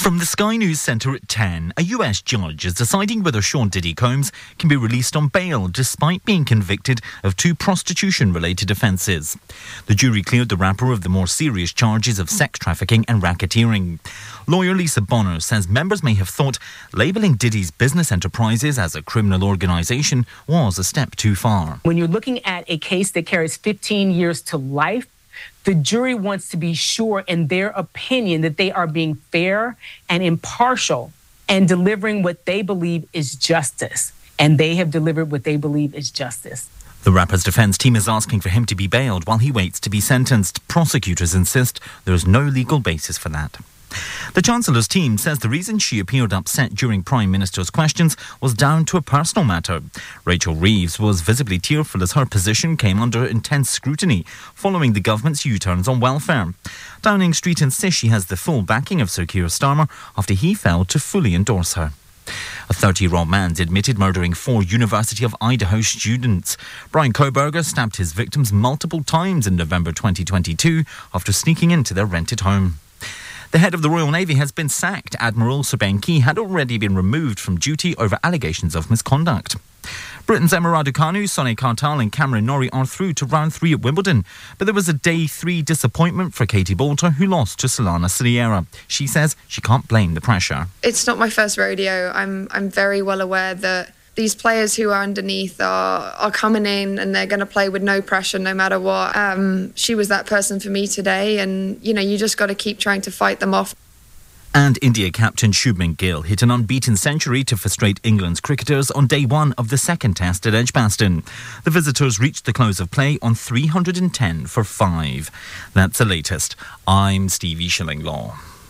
From the Sky News Centre at 10, a US judge is deciding whether Sean Diddy Combs can be released on bail despite being convicted of 2 prostitution-related offences. The jury cleared the rapper of the more serious charges of sex trafficking and racketeering. Lawyer Lisa Bonner says members may have thought labelling Diddy's business enterprises as a criminal organisation was a step too far. When you're looking at a case that carries 15 years to life, the jury wants to be sure in their opinion that they are being fair and impartial and delivering what they believe is justice. And they have delivered what they believe is justice. The rapper's defence team is asking for him to be bailed while he waits to be sentenced. Prosecutors insist there is no legal basis for that. The Chancellor's team says the reason she appeared upset during Prime Minister's questions was down to a personal matter. Rachel Reeves was visibly tearful as her position came under intense scrutiny following the government's U-turns on welfare. Downing Street insists she has the full backing of Sir Keir Starmer after he failed to fully endorse her. A 30-year-old man's admitted murdering 4 University of Idaho students. Brian Koberger stabbed his victims multiple times in November 2022 after sneaking into their rented home. The head of the Royal Navy has been sacked. Admiral Sir Ben Key had already been removed from duty over allegations of misconduct. Britain's Emma Raducanu, Sonny Cartal and Cameron Norrie are through to round 3 at Wimbledon. But there was a day 3 disappointment for Katie Boulter, who lost to Solana Sierra. She says she can't blame the pressure. It's not my first rodeo. I'm very well aware that these players who are underneath are coming in and they're going to play with no pressure no matter what. She was that person for me today, and, you just got to keep trying to fight them off. And India captain Shubman Gill hit an unbeaten century to frustrate England's cricketers on day 1 of the second test at Edgbaston. The visitors reached the close of play on 310 for 5. That's the latest. I'm Stevie Shillinglaw.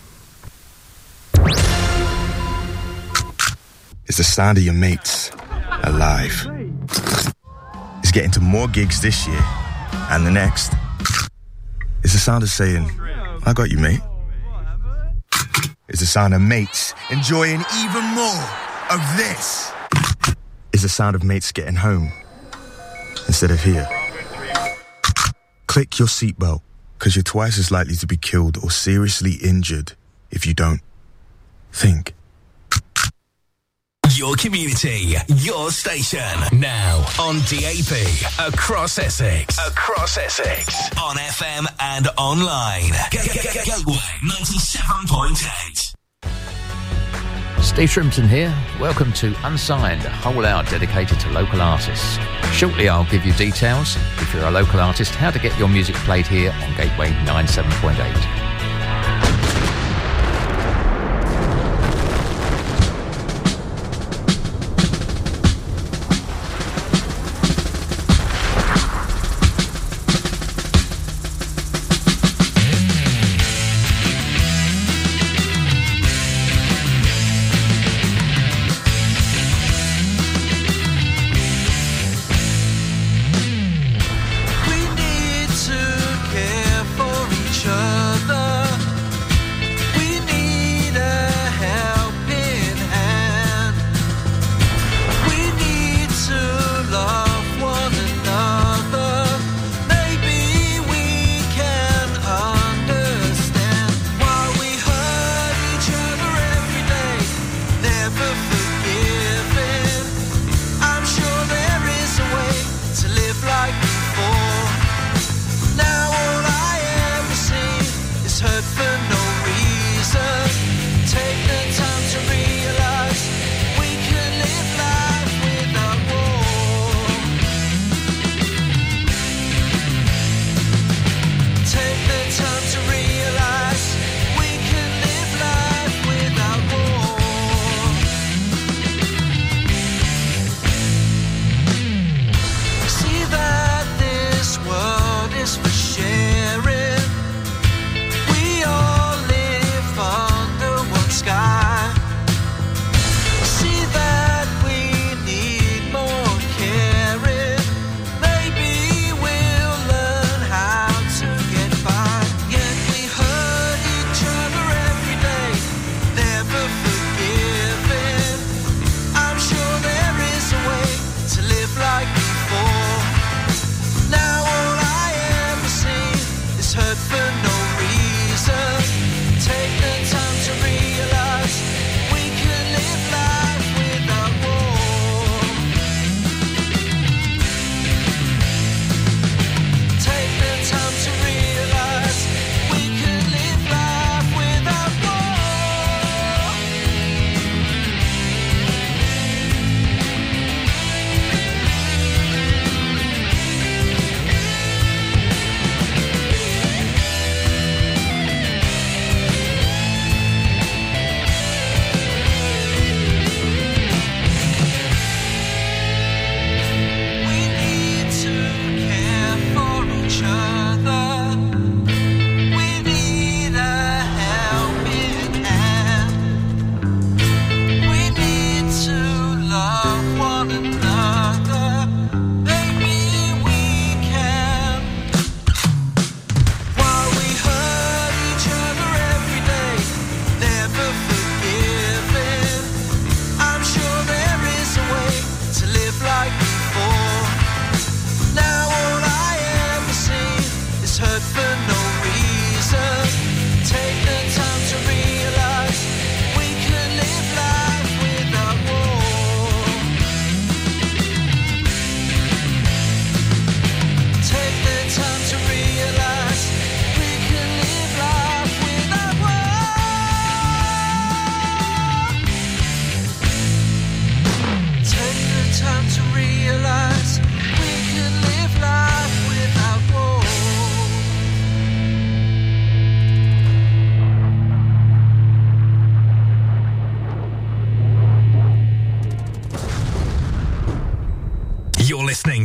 It's the sound of your mates alive. It's getting to more gigs this year and the next. It's the sound of saying, I got you, mate. It's the sound of mates enjoying even more of this. It's the sound of mates getting home instead of here. Click your seatbelt, because you're twice as likely to be killed or seriously injured if you don't. Think. Your community, your station. Now on DAB, across Essex. Across Essex. On FM and online. Gateway 97.8. Steve Shrimpton here. Welcome to Unsigned, a whole hour dedicated to local artists. Shortly I'll give you details, if you're a local artist, how to get your music played here on Gateway 97.8. We need to care for each other.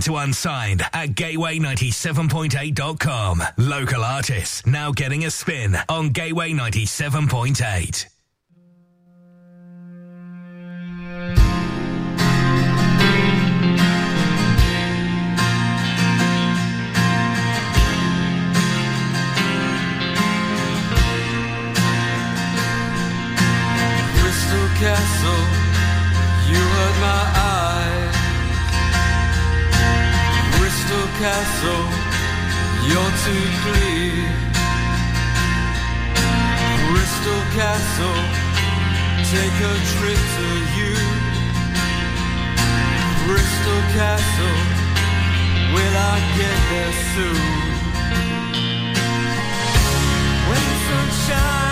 to Unsigned at gateway97.8.com. Local artists now getting a spin on Gateway 97.8. Castle, you hurt my eyes. Crystal Castle, you're too clear. Crystal Castle, take a trip to you. Crystal Castle, will I get there soon? When the sunshine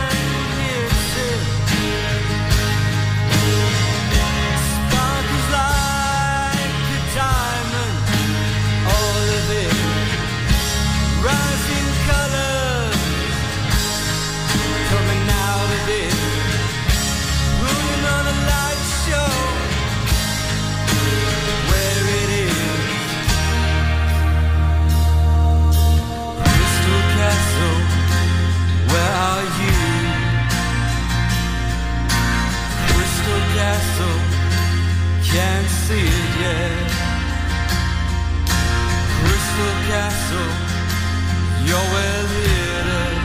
rising colors coming out of it, putting on a light show where it is. Crystal Castle, where are you? Crystal Castle, can't see it yet. Crystal Castle, you're well hidden.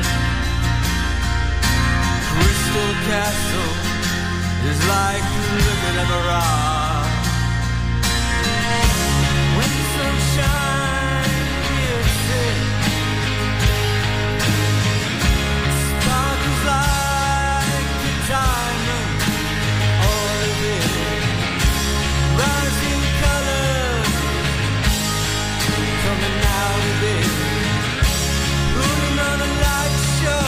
Crystal Castle is like looking at the rock. When the sunshine hits it, sparkles like a diamond. All of it, rising colors coming out of it. Putting on a light show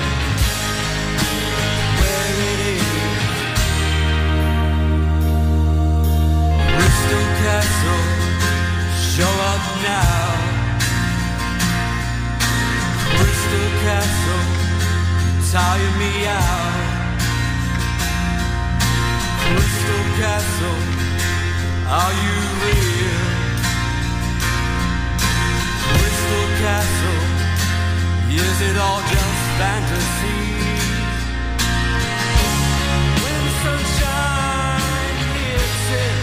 where it is. Crystal Castle, show up now. Crystal Castle, tire me out. Crystal Castle, are you real? Crystal Castle, is it all just fantasy? When the sunshine hits it,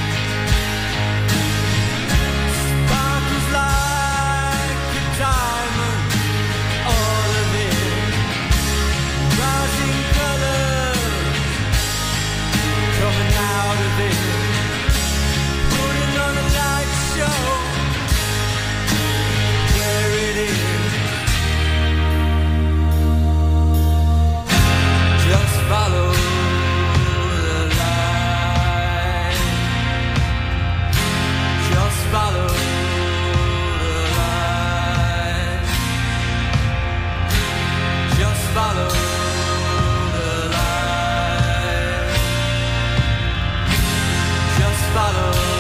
sparkles like a diamond. All of it, rising colors coming out of it, putting on a light show where it is. Follow the light. Just follow the light. Just follow the light. Just follow the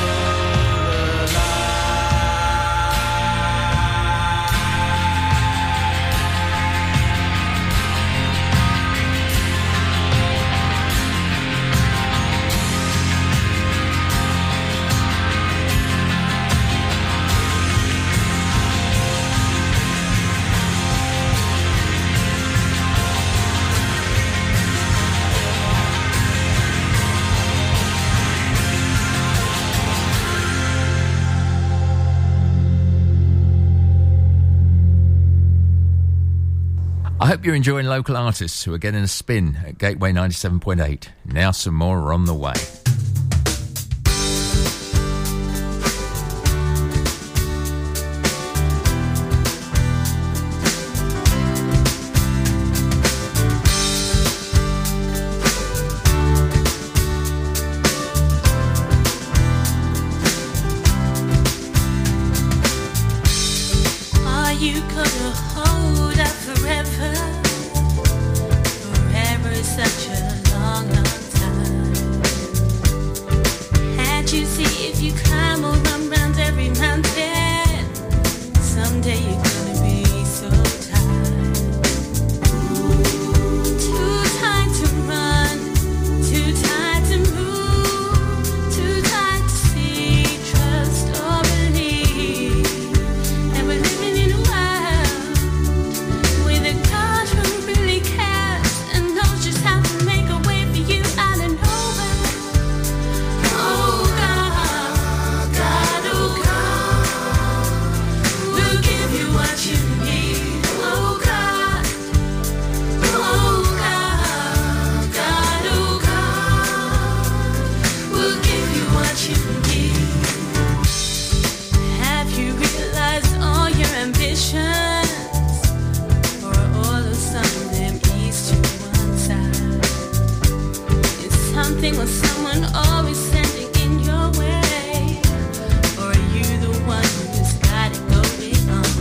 I hope you're enjoying local artists who are getting a spin at Gateway 97.8. Now some more are on the way. Such a long, long time. something or someone always sending in your way? Or are you the one who just got it going on?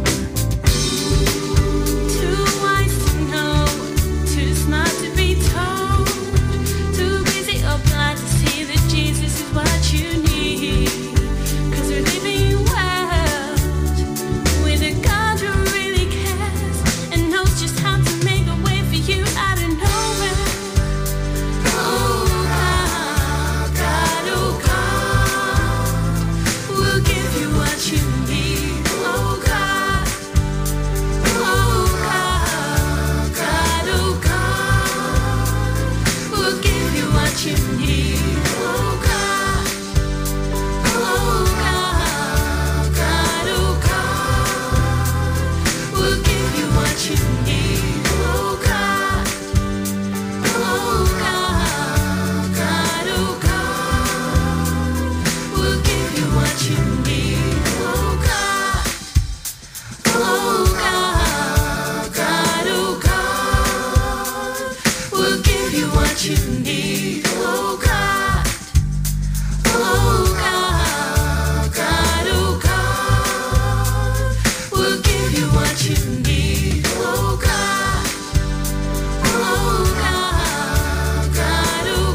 Too wise to know, too smart to be told, too busy or blind to see that Jesus is what you need. 'Cause we're living in a world with a God who really cares and knows just how to make a way for you out of nowhere. Oh God, God, oh God, we'll give you what you need. Oh God, oh God, God, oh God, we'll give you what you need. Oh God, oh God, God, oh God, we'll give you what you need. Oh God, oh God, God, oh God, we'll give you what you need. Oh God, oh God, God, oh God, we'll give you what you need. Oh God, oh God, God, oh God, we'll give you what you need. Oh God, oh God, God, oh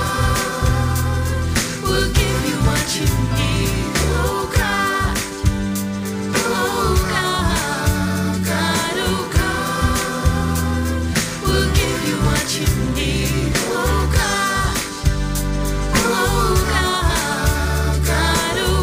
God, we'll give you what you need. Oh God, oh God, God, oh God, we'll give you what you need. Oh God, oh God, God, oh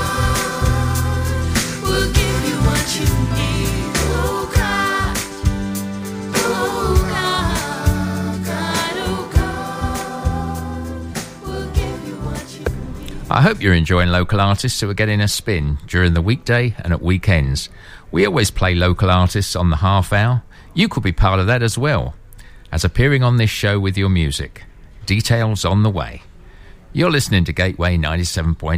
God, we'll give you what you need. Oh God, oh God, God, oh God, we'll give you what you need. I hope you're enjoying local artists who are getting a spin during the weekday and at weekends. We always play local artists on the half hour. You could be part of that as well, as appearing on this show with your music. Details on the way. You're listening to Gateway 97.8.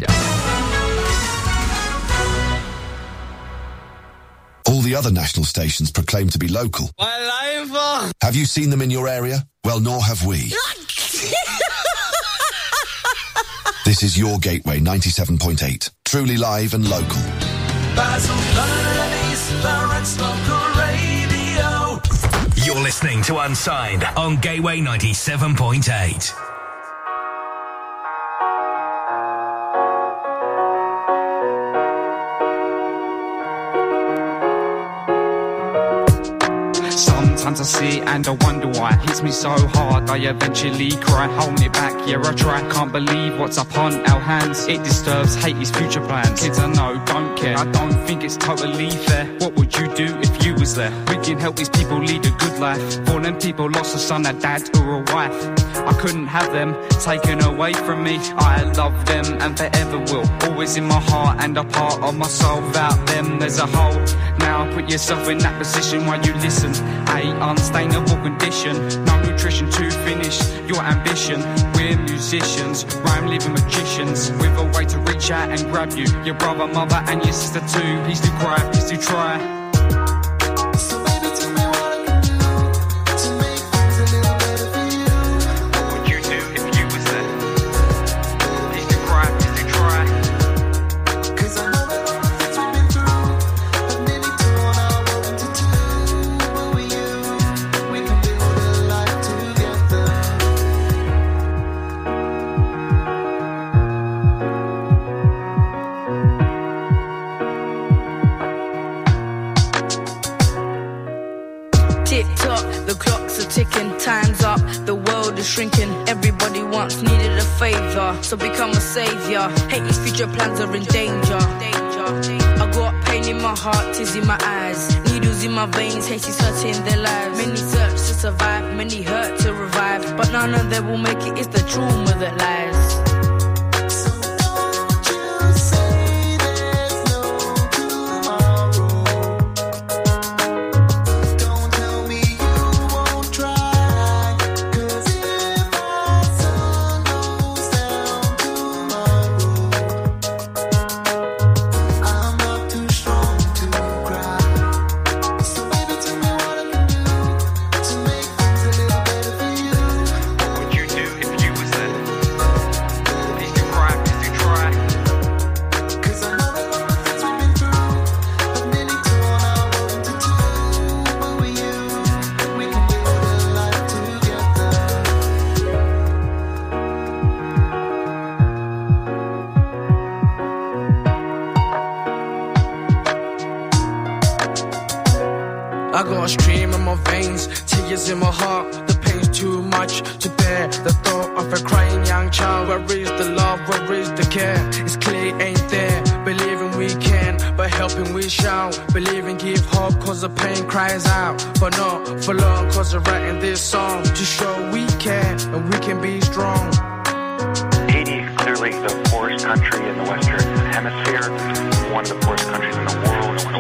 All the other national stations proclaim to be local. Have you seen them in your area? Well, nor have we. This is your Gateway 97.8. Truly live and local. You're listening to Unsigned on Gateway 97.8. Sometimes I see it and I wonder why it hits me so hard, I eventually cry. Hold it back, yeah I try. Can't believe what's up on our hands. It disturbs, hate his future plans. Kids I know don't care, I don't think it's totally fair. What would you do if you was there? We can help these people lead a good life. For them people lost a son, a dad or a wife. I couldn't have them taken away from me. I love them and forever will. Always in my heart and a part of my soul. Without them there's a hole. Now put yourself in that position while you listen. A unsustainable condition, no nutrition to finish your ambition. We're musicians, rhyme living magicians, with a way to reach out and grab you, your brother, mother and your sister too. Please do cry, please do try. Shrinking, everybody once needed a favour, so become a saviour. Hate these future plans are in danger. I got pain in my heart, tears in my eyes, needles in my veins, hate is hurting their lives. Many search to survive, many hurt to revive, but none of them will make it, it's the trauma that lies. What would you do if you was there? blood stream in my veins, tears in my heart. The pain's too much to bear. The thought of a crying young child. Where is the love? Where is the care? It's clear it ain't there. Believing we can, but helping we shall. Believing give hope cause the pain cries out. But not for long cause we're writing this song to show we can and we can be strong. Haiti is clearly the poorest country in the Western Hemisphere. One of the poorest countries in the world.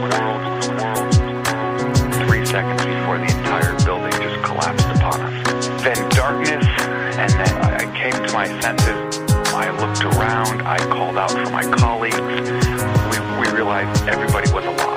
3 seconds before the entire building just collapsed upon us. Then darkness, and then I came to my senses. I looked around, I called out for my colleagues. We realized everybody was alive.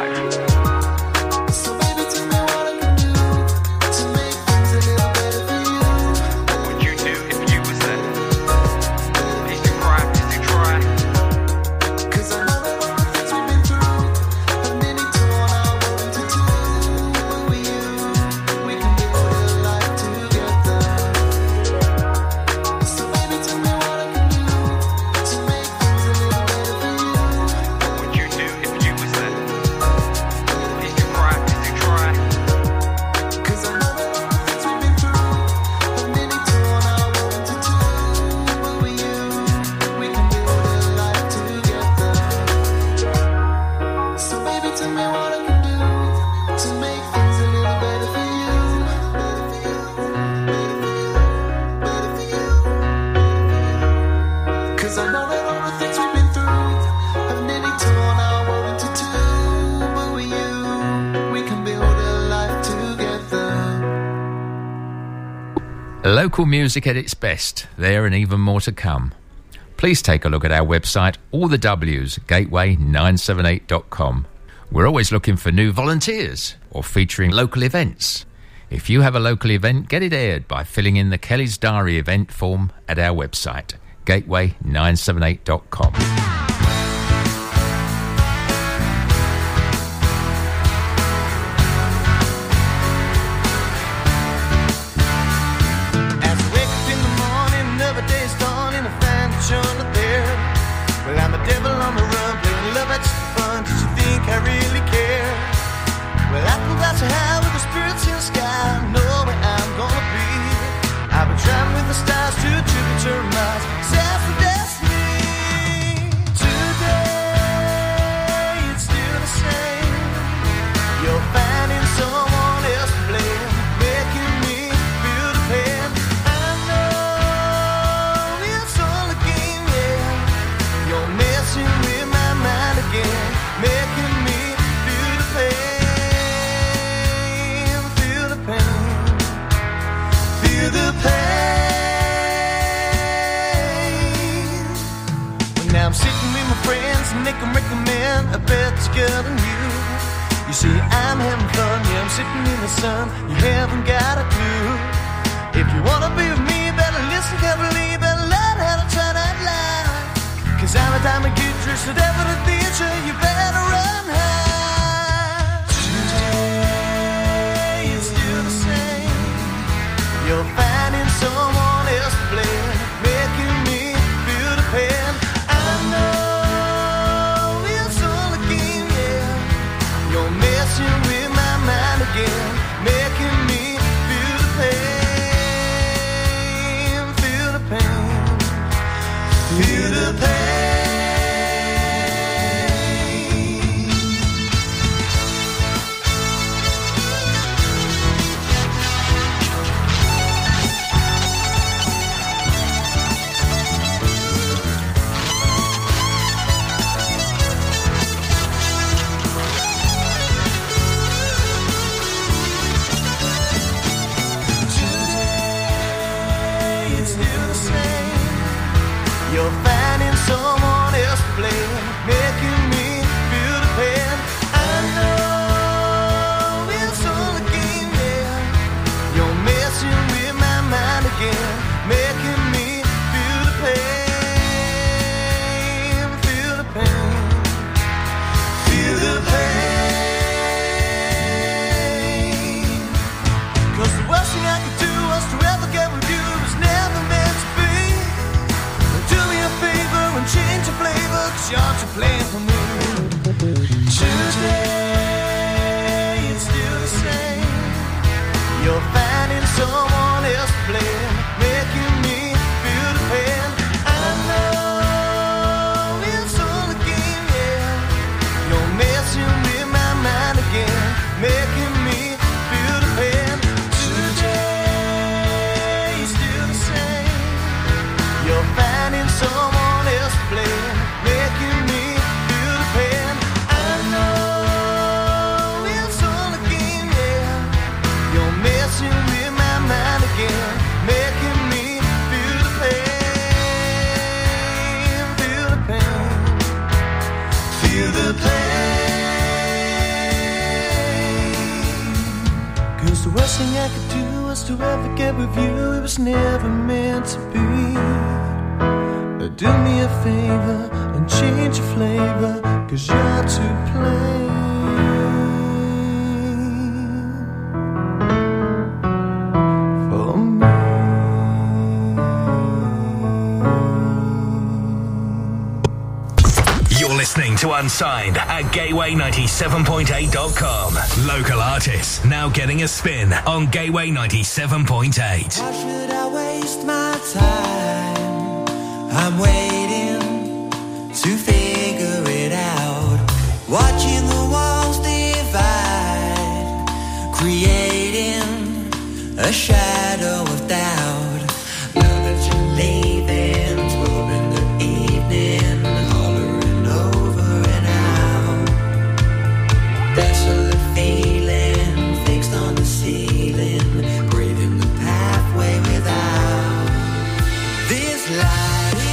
Local music at its best, there and even more to come. Please take a look at our website, all the W's, gateway978.com. We're always looking for new volunteers or featuring local events. If you have a local event, get it aired by filling in the Kelly's Diary event form at our website, gateway978.com. You see, I'm having fun, yeah, I'm sitting in the sun. You haven't got a clue. If you wanna be with me, better listen carefully, better learn how to try that line. Cause I'm a diamond kid, dressed to death for the theater, you better run high. Today is still the same. You're finding someone else to blame, making me feel the pain. I know it's all a game, yeah. You're messing with my mind again, making me feel the pain, feel the pain, feel the pain. You're finding someone else to blame, making me feel the pain. I know it's all a game, yeah. You're messing with my mind again, making me feel the pain, feel the pain, feel the pain. Cause the worst thing I could do was to ever get with you was never meant to be. And change your flavor, cause you're to blame for me. Today, it's still the same. ever get with you, it was never meant to be. Do me a favor and change your flavor, 'cause you're too plain for me. You're listening to Unsigned at Gateway97.8.com. Local artists now getting a spin on Gateway 97.8. Why should I waste my time? I'm waiting to figure it out. Watching the walls divide, creating a shadow of doubt. Now that you're leaving, 12 in the evening, hollering over and out. Desolate feeling, fixed on the ceiling, braving the pathway without this life.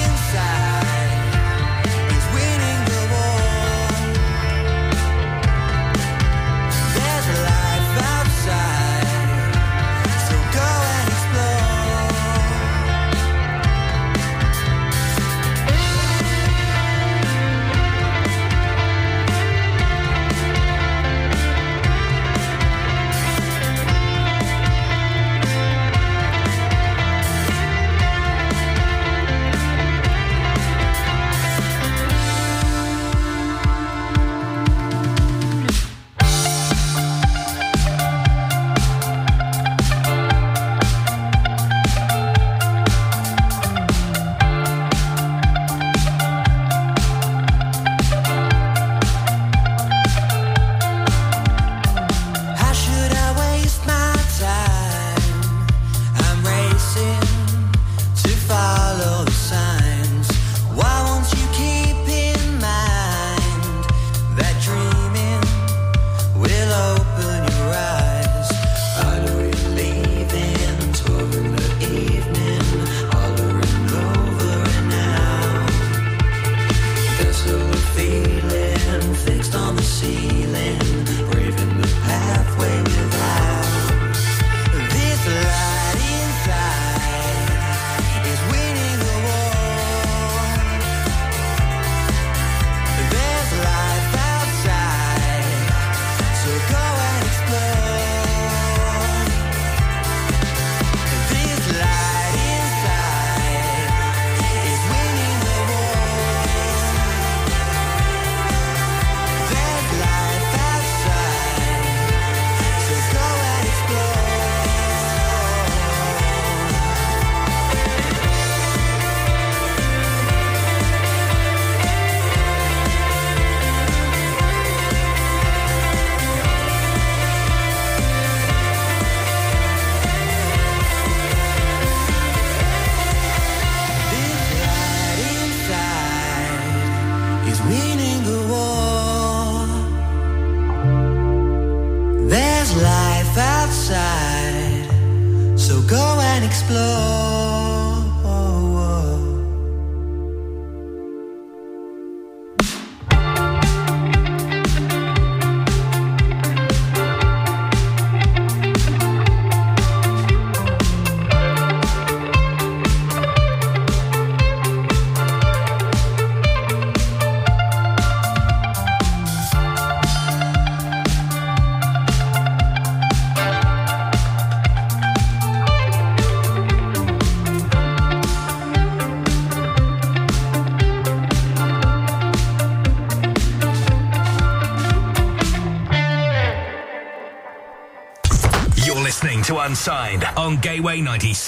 To Unsigned on Gateway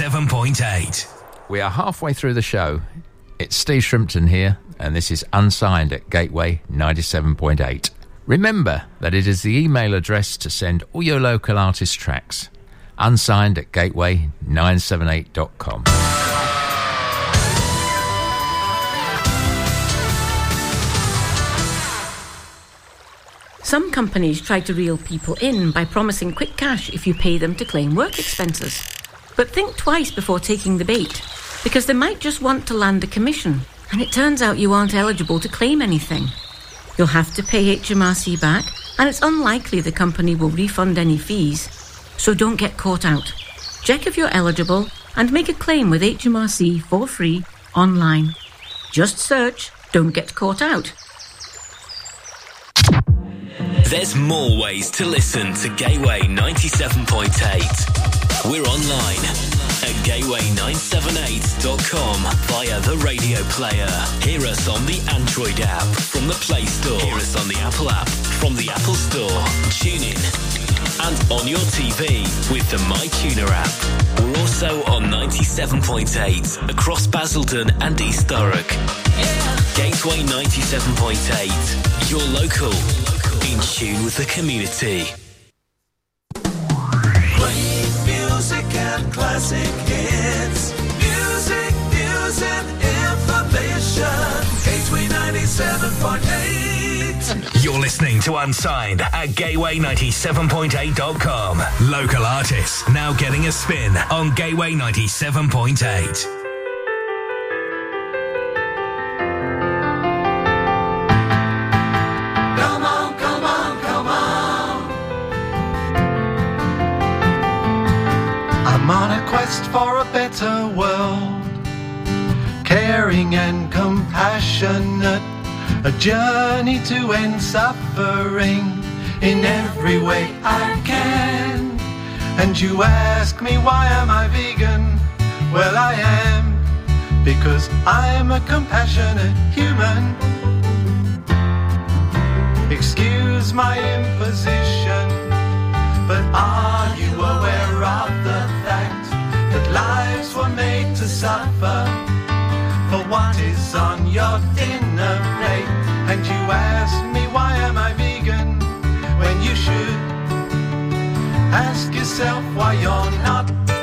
97.8. We are halfway through the show. It's Steve Shrimpton here, and this is Unsigned at Gateway 97.8. Remember that it is the email address to send all your local artist tracks. Unsigned at gateway978.com. Some companies try to reel people in by promising quick cash if you pay them to claim work expenses. But think twice before taking the bait, because they might just want to land a commission, and it turns out you aren't eligible to claim anything. You'll have to pay HMRC back, and it's unlikely the company will refund any fees. So don't get caught out. Check if you're eligible and make a claim with HMRC for free online. Just search Don't Get Caught Out. There's more ways to listen to Gateway 97.8. We're online at gateway978.com via the radio player. Hear us on the Android app from the Play Store. Hear us on the Apple app from the Apple Store. Tune in. And on your TV with the MyTuner app. We're also on 97.8 across Basildon and East Thurrock. Gateway 97.8. You're local. In tune with the community. Great music and classic hits. Music, news and information. Gateway 97.8. You're listening to Unsigned at gateway97.8.com. Local artists now getting a spin on Gateway 97.8. I'm on a quest for a better world, caring and compassionate, a journey to end suffering in every way I can. And you ask me, why am I vegan? Well, I am, because I am a compassionate human. Excuse my imposition, but are you aware of the fact that lives were made to suffer for what is on your dinner plate? And you ask me, why am I vegan? When you should ask yourself why you're not.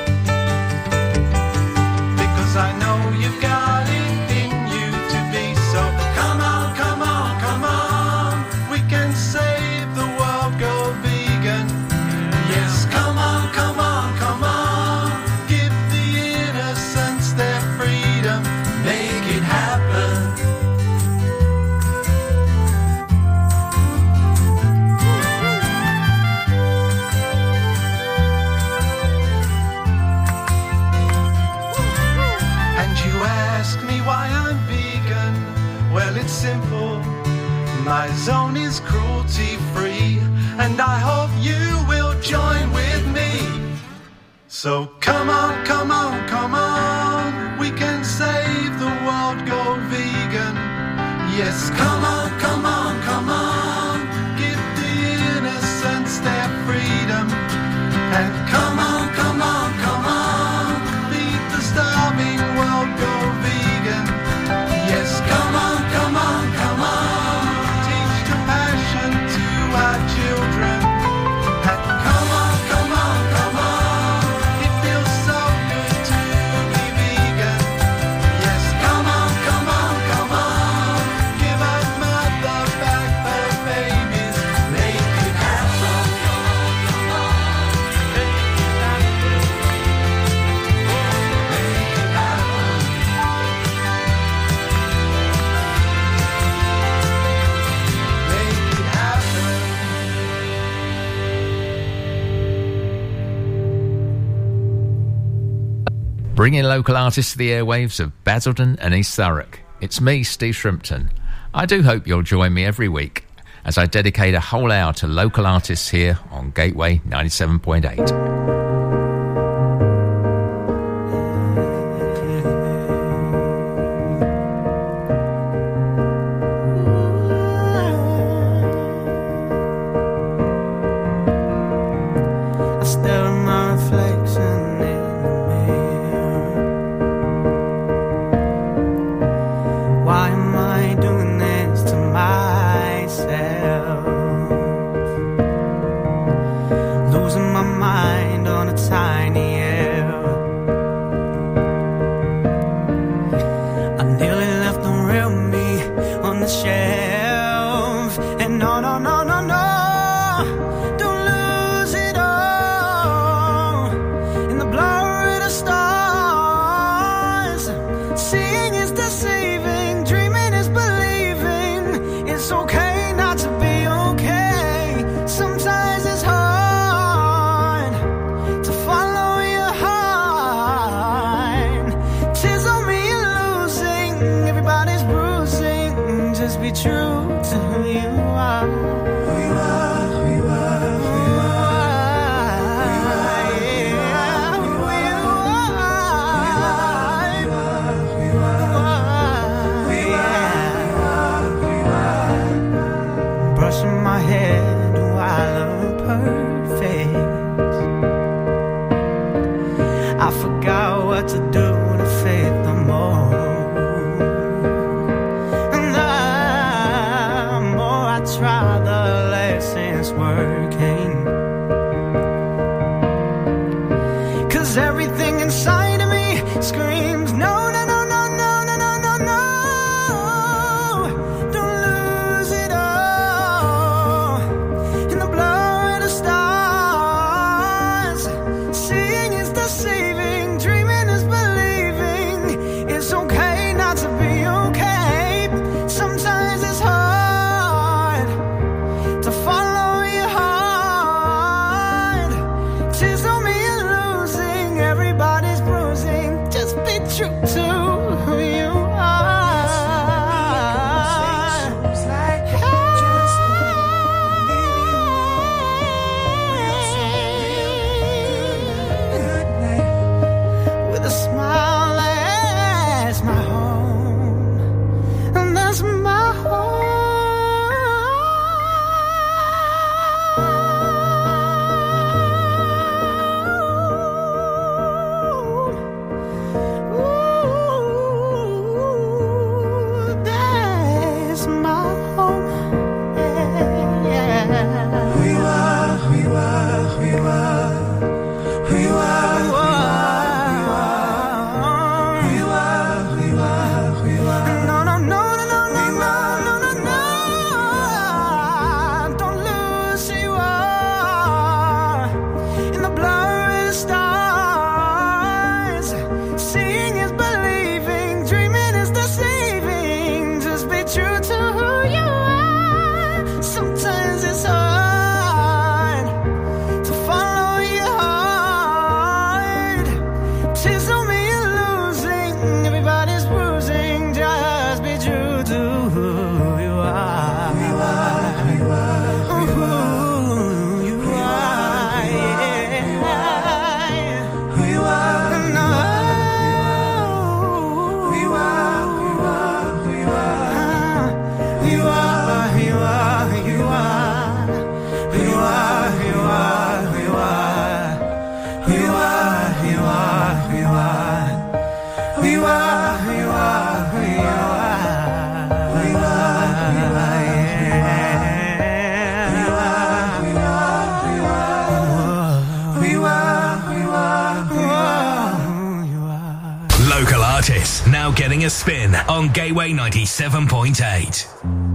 Because I know you've got it in you to be so. Come on, come on, come on, we can save the world, go vegan. Yes, come on, come on, come on, give the innocents their freedom, make it happen. And you ask me why I'm vegan, well, it's simple, my zone is cruelty free, and I hope you will join with me. So come on, come on, come on, we can save the world, go vegan. Yes, come on, come on, come on, give the innocents their freedom. And come on, come on, come on, feed the starving world, go vegan. Yes, come on, come on, come on, teach compassion to our children. And come on, come on, come on, it feels so good to be vegan. Yes, come on, come on, come on, give our mother back her babies, make it happen. Bringing local artists to the airwaves of Basildon and East Thurrock. It's me, Steve Shrimpton. I do hope you'll join me every week as I dedicate a whole hour to local artists here on Gateway 97.8. I stare at my reflection in the mirror. Why am I doing this to myself? Losing my mind on a tiny error. I nearly left the real me on the shelf. And no, no, no, no, no, don't lose it all in the blur of the stars. Seeing is deceiving, dreaming is believing. It's okay not to be okay. Sometimes it's hard to follow your heart. true to who you are. Who you are, who you are, who you are. Brushing my head, do I look perfect? I forgot what to do to fit the mold. And the more I try, the less it's working. 'Cause everything inside of me screams no, no, no, no, no, no, no, no, no. Don't lose it all in the blur of the stars. Seeing is deceiving, dreaming is believing. It's okay not to be okay. Sometimes it's hard to follow your heart. Tears on me and losing, everybody's bruising. Just be true to who you are. With a smile, that's my home, and that's my home. That's my home. Yeah. Who you are, who you are, who you are. Who you are, who you are, who you are, who you are. No, no, no, no, no, no, no, no, no, no. Don't lose who you are in the blur of the stars. Seeing is believing, dreaming is deceiving. Just be true to who you are. Sometimes it's hard to follow your heart. Tears on me and losing, everybody's bruising. Just be true to who you are. Who you are, who you are, who you are. Who you are, no. Who you are, who you are, who you are. Who you are, who you are, who you are. Who you are, who you are, who you are. Who you are, who you are, who you are. Who you are, who you are, who you are. Who you are, who you are, yeah. Who you are, who you are, who you are. Who you are, who you are, who you are. Local artists now getting a spin on Gateway 97.8.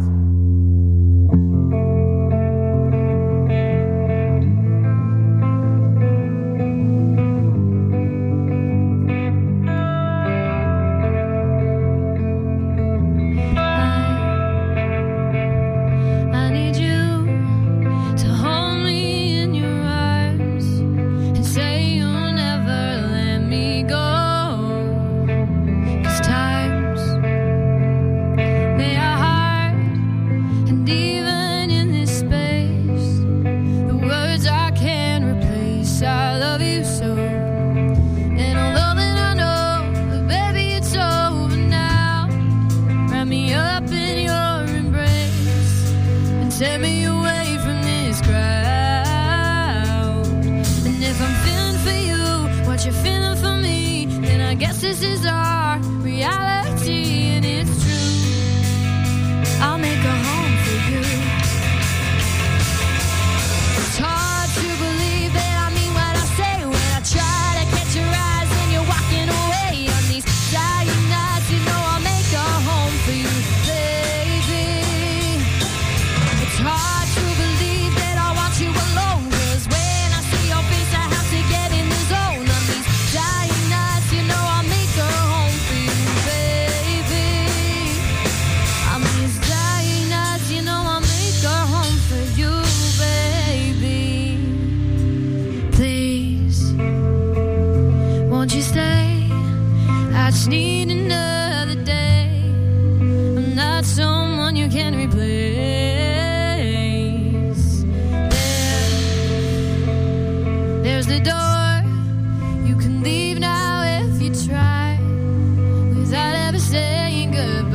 I need you to hold me in your arms and say you'll never let me go. 'Cause times, they are hard, and even in this space, the words I can't replace. I love you so. And although that I know that baby it's over now, wrap me up in your embrace and take me away from this crowd. And if I'm feeling for you what you're feeling for me, then I guess this is our reality, and it's true. I'll make a home for you. It's hard to believe that I mean what I say when I try to catch your eyes and you're walking away on these dying nights. You know I'll make a home for you, baby. It's hard to believe that I want you alone, 'cause when I see your face I have to get in the zone. On these dying nights, you know I'll make a home for you, baby. On these dying nights, you know I'll make a home for you, baby. Please, won't you stay? I just need another day. I'm not someone you can saying goodbye.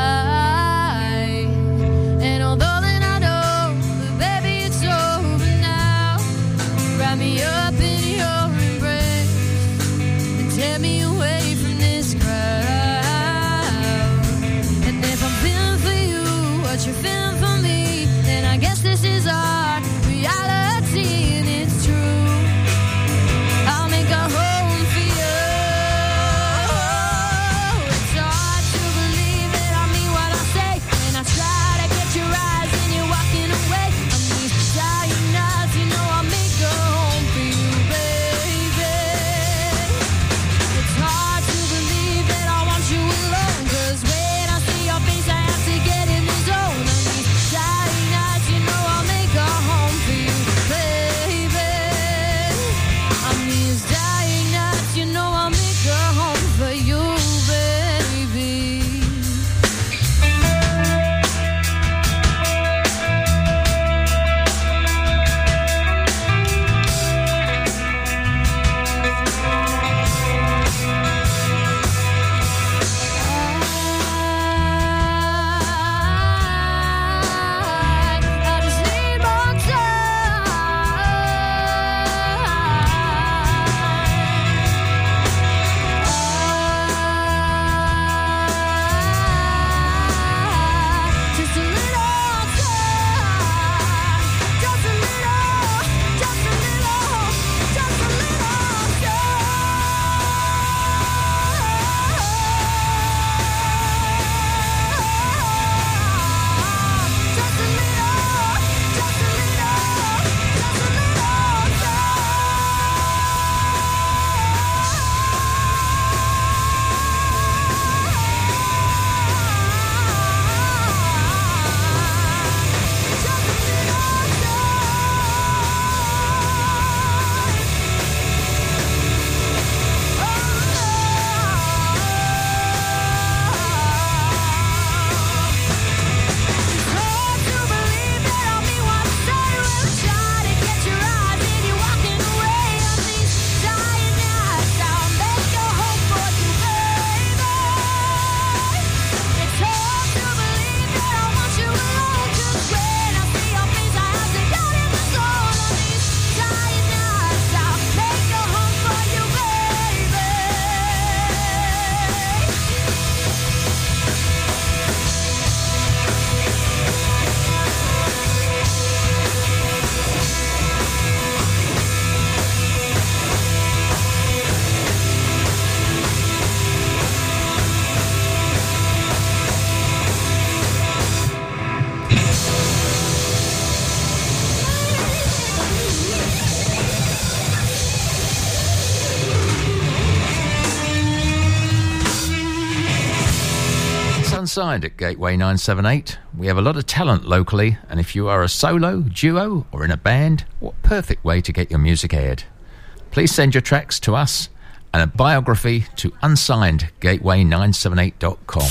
And although that I know that baby it's over now, wrap me up in your embrace and tear me away from this crowd. And if I'm feeling for you what you're feeling for me, then I guess this is our reality, and it's true. I'll make a home for you. It's hard to believe that I mean what I say, and I try to catch your eyes and you're walking away. On these dying nights, you know I'll make a home for you, baby. It's hard to believe that I want you alone, 'cause when I see your face I have to get in the zone. On these dying nights, you know I'll make a home for you, baby. On these dying nights, you know I'll make a home for you, baby. I just need more time. Just a little time. Just a little, just a little, just a little Unsigned at Gateway 978. We have a lot of talent locally, and if you are a solo, duo, or in a band, what perfect way to get your music aired. Please send your tracks to us and a biography to unsignedgateway978.com.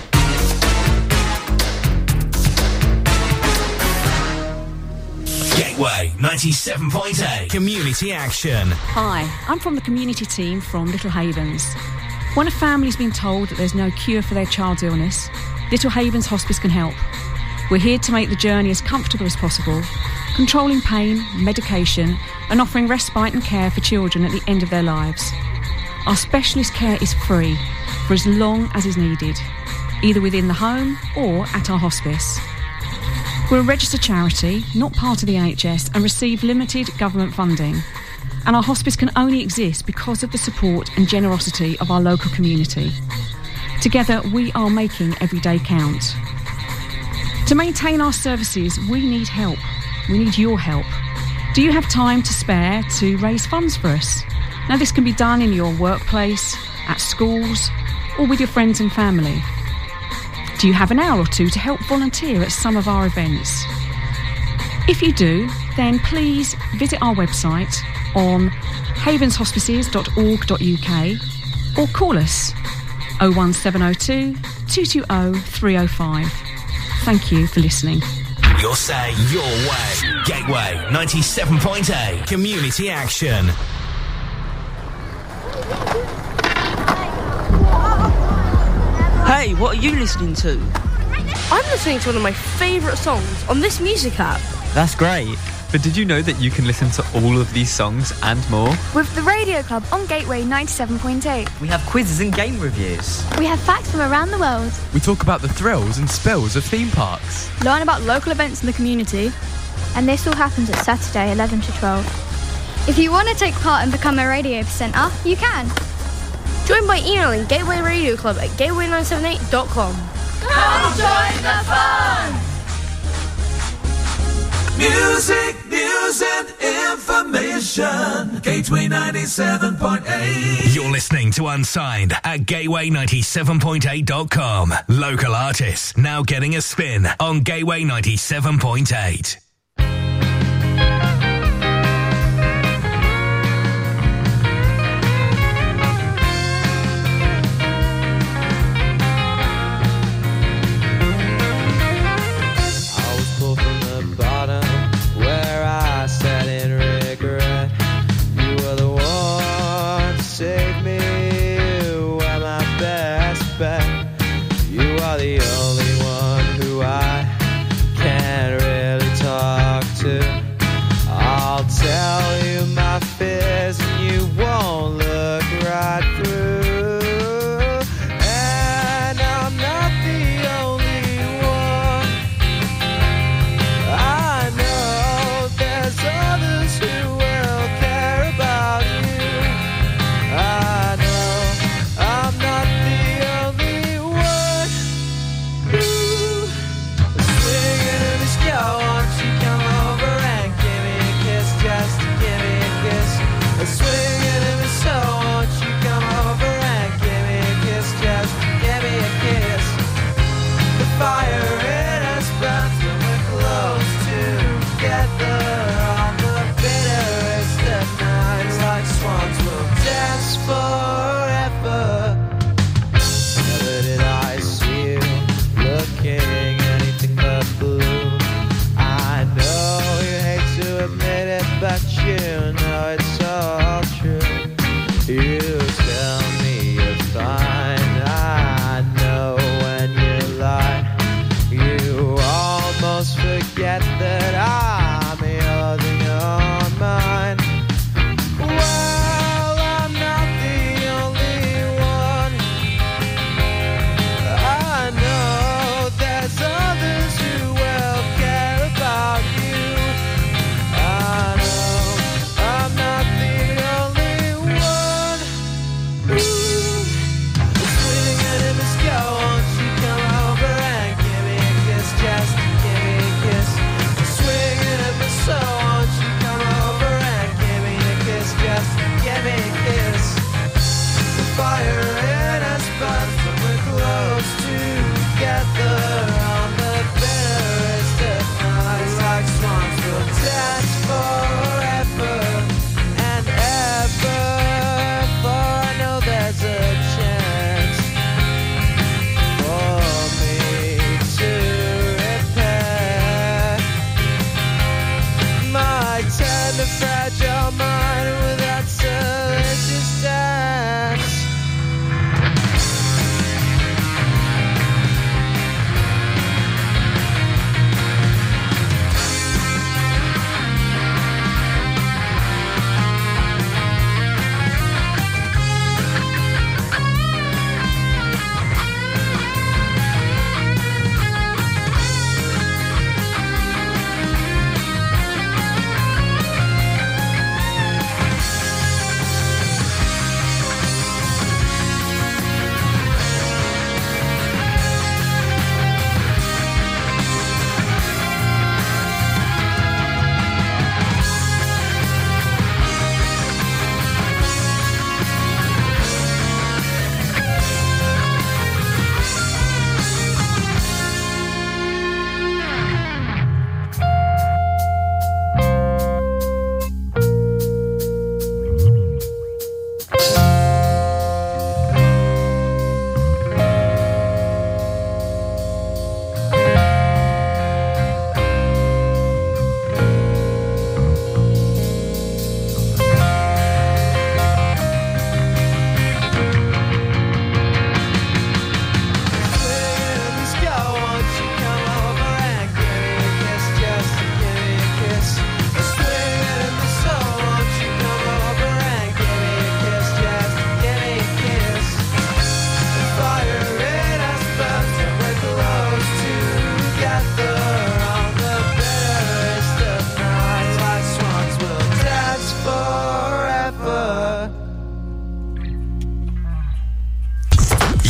Gateway 97.8 Community Action. Hi, I'm from the community team from Little Havens. When a family's been told that there's no cure for their child's illness, Little Havens Hospice can help. We're here to make the journey as comfortable as possible, controlling pain, medication, and offering respite and care for children at the end of their lives. Our specialist care is free for as long as is needed, either within the home or at our hospice. We're a registered charity, not part of the NHS, and receive limited government funding. And our hospice can only exist because of the support and generosity of our local community. Together, we are making every day count. To maintain our services, we need help. We need your help. Do you have time to spare to raise funds for us? Now, this can be done in your workplace, at schools, or with your friends and family. Do you have an hour or two to help volunteer at some of our events? If you do, then please visit our website on havenshospices.org.uk or call us 01702 220 305. Thank you for listening. Your say, your way. Gateway 97.8 Community Action. Hey, what are you listening to? I'm listening to one of my favourite songs on this music app. That's great. But did you know that you can listen to all of these songs and more? With the Radio Club on Gateway 97.8. We have quizzes and game reviews. We have facts from around the world. We talk about the thrills and spills of theme parks. Learn about local events in the community. And this all happens at Saturday, 11 to 12. If you want to take part and become a radio presenter, you can. Join by emailing gateway.radioclub@gateway978.com. Come join the fun! Music, news and information. Gateway 97.8. You're listening to Unsigned at gateway97.8.com. Local artists now getting a spin on Gateway 97.8. The only one who I can really talk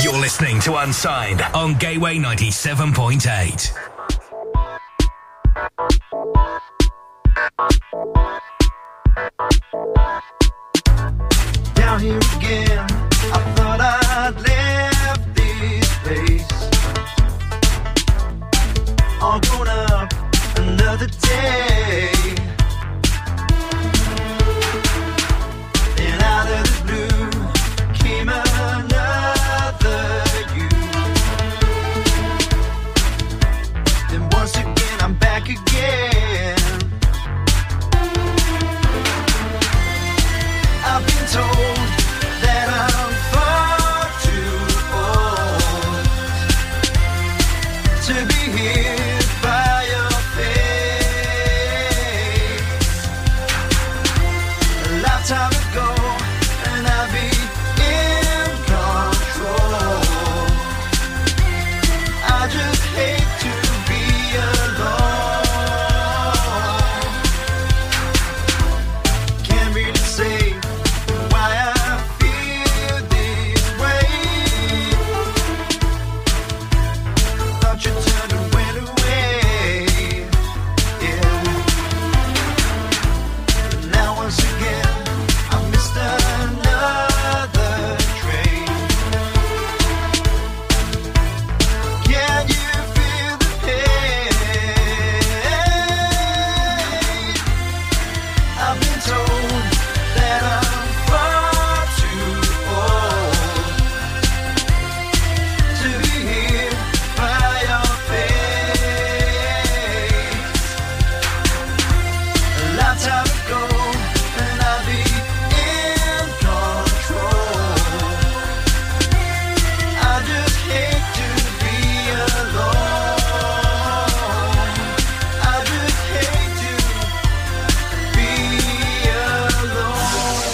You're listening to Unsigned on Gateway 97.8. Down here again, I thought I'd left this place. All grown up, another day. And out of the blue came another you. Then once again I'm back again. I've been told that I'm far too old to be here by your face. A lifetime ago, and I'll be in control. I just hate to be alone. Can't really say why I feel this way. Thought you turned and went away. Yeah. Now once again I missed another train. Can you feel the pain? I've been told that I'm far too old to be here by your face. A lifetime ago, and I'll be in control. I just hate to be alone. I just hate to be alone.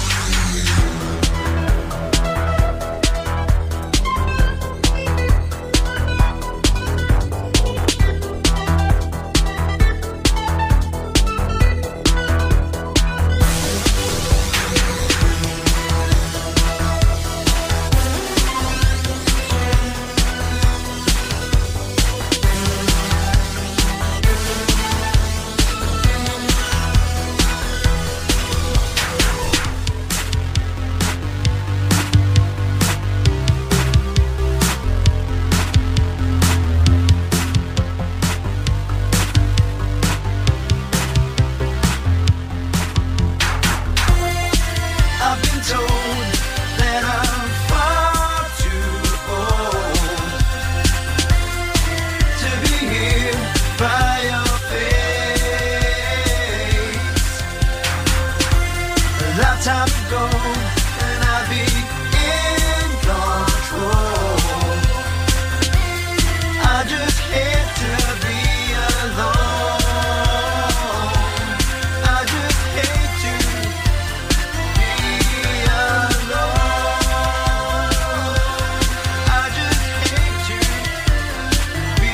I've been told that I'm far too old to be here by your face. A lifetime ago, and I'll be in control. I just hate to be alone. I just hate to be alone. I just hate to be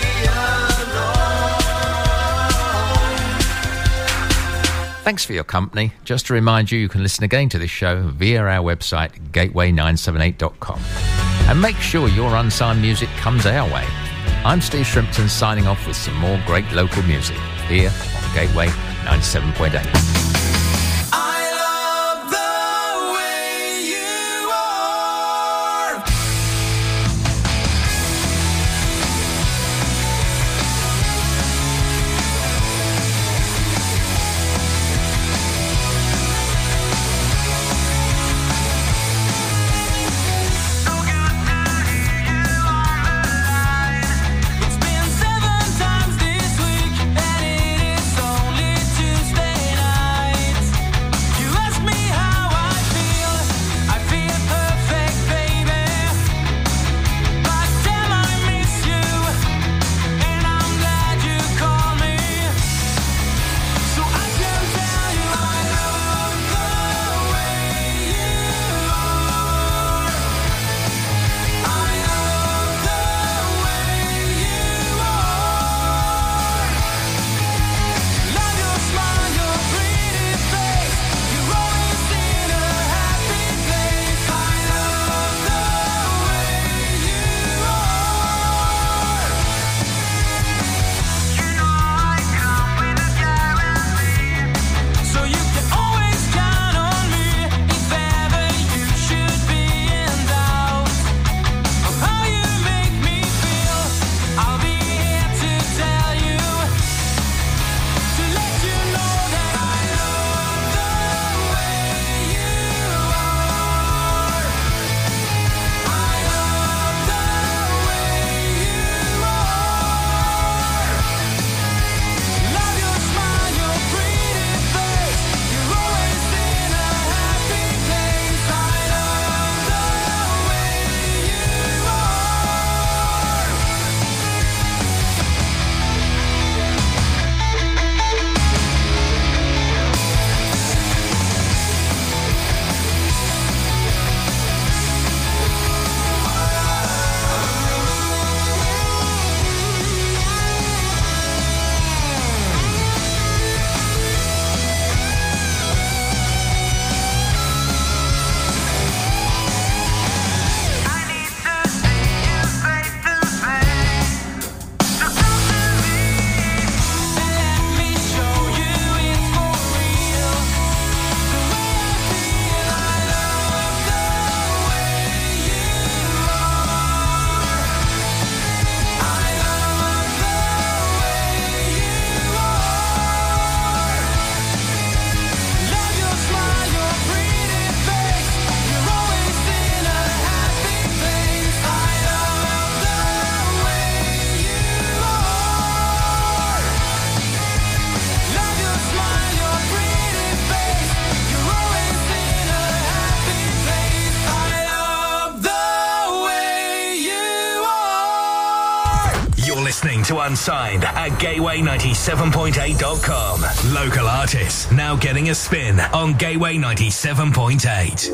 alone. Thanks for your company. Just to remind you, you can listen again to this show via our website, gateway978.com. And make sure your unsigned music comes our way. I'm Steve Shrimpton signing off with some more great local music here on Gateway 97.8. I love the way you are. It's been 7 times this week, and it is only Tuesday night. to Unsigned at gateway97.8.com. Local artists now getting a spin on Gateway 97.8.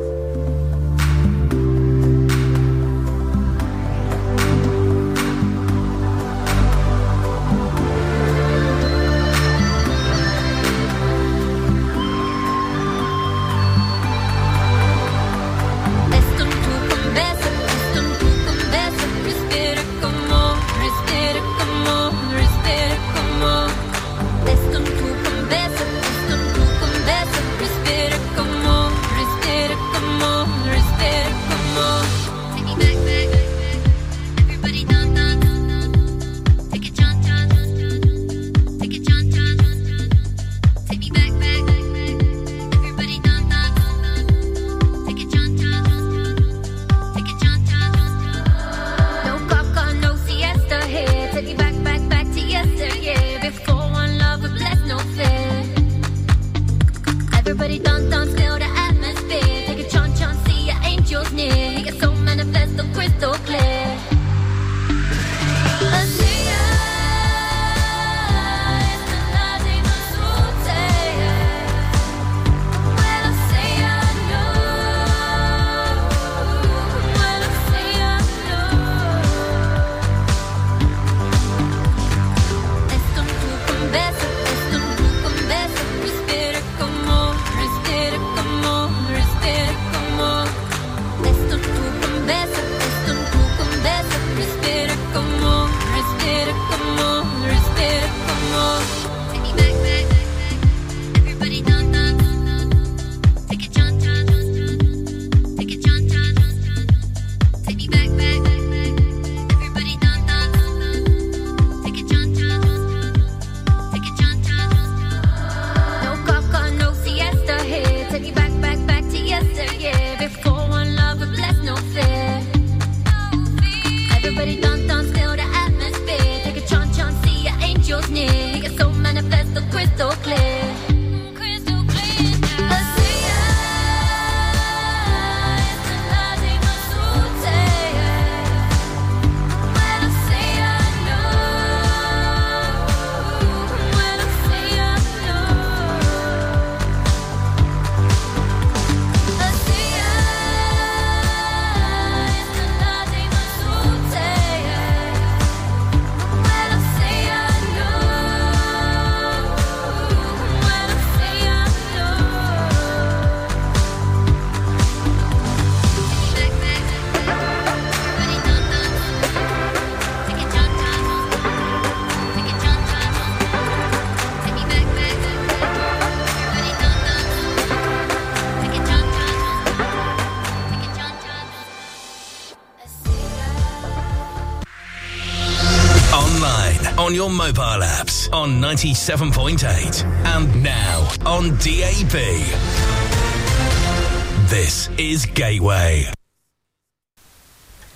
On your mobile apps on 97.8 and now on DAB. This is Gateway.